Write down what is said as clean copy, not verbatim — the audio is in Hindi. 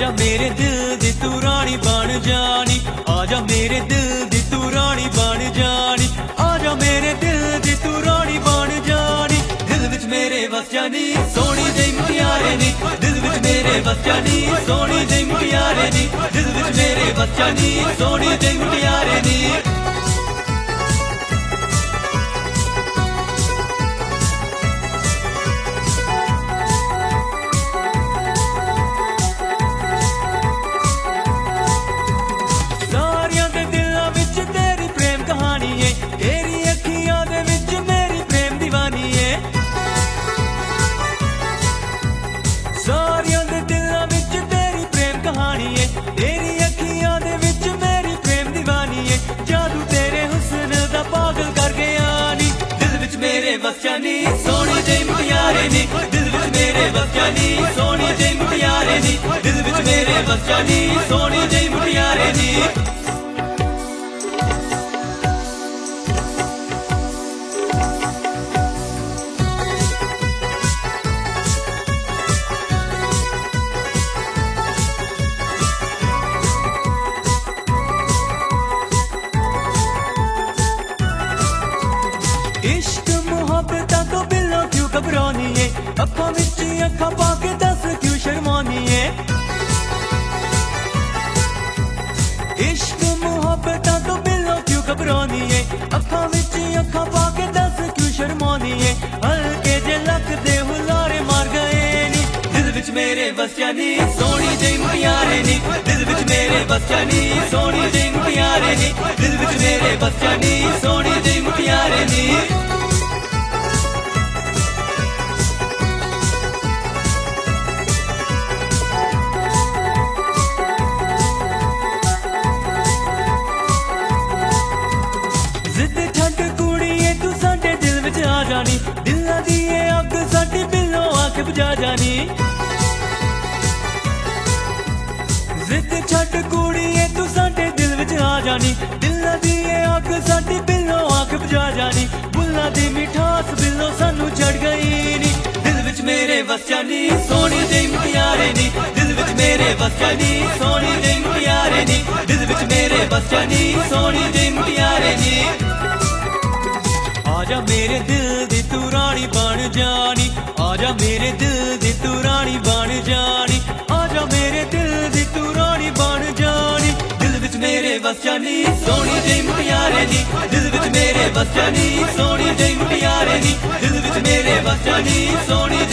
आजा मेरे दिल दी तू रानी बन जानी, आजा मेरे दिल दी तू रानी बन जानी, आजा मेरे दिल दी तू रानी बन जानी। दिल विच मेरे बस जानी सोनी जेही मुटियारे नी, दिल विच मेरे बस जानी सोनी जेही मुटियारे नी, दिल विच मेरे बस जानी सोनी जेही मुटियारे नी। तेरी अखियां दे विच मेरी प्रेम दीवानी है, जादू तेरे हुस्न दा पागल कर गया नी। दिल विच मेरे बस जानी सोनी जेही मुटियारे नी, दिल विच मेरे बस जानी सोनी जेही मुटियारे नी, दिल विच मेरे बस जानी सोनी जेही मुटियारे नी। इश्क मुहब्बत तो बिल्लो क्यों घबरानी है, अखा विच अखा पाके दस क्यों शर्मानी है। इश्क मुहब्बत तो बिल्लो क्यों घबरानी है, अखा विच अखा पाके दस क्यों शर्मानी है। हल्के जे लक दे हुलारे मार गए नी, दिल विच मेरे बस जानी सोनी जेही मुटियारे नी, दिल विच मेरे बस जानी सोनी जेही मुटियारे नी, दिल विच मेरे बस जानी सोनी जेही मुटियारे नी। दिल दी अग साडी बिल्लो आके बुझा जानी, जिद छट कुड़िए तू साडे दिल विच आ जानी, दिल दी अग साडी बिल्लो आके बुझा जानी। बुल्ला दी मिठास बिल्लो सानू चढ़ गई नी, दिल विच मेरे बस जानी सोनी जेही मुटियारे नी, दिल विच मेरे बस जानी सोनी जेही मुटियारे नी, दिल विच मेरे बस जानी सोनी जेही मुटियारे नी। आजा मेरे दिल दी तू रानी बन जानी, आजा मेरे दिल दी तू रानी बन जानी, आजा मेरे दिल दी तू रानी बन जानी। दिल विच मेरे बस जानी सोनी जेही मुटियारे नी, दिल विच मेरे बस जानी सोनी जेही मुटियारे नी, दिल विच मेरे बस जानी सोनी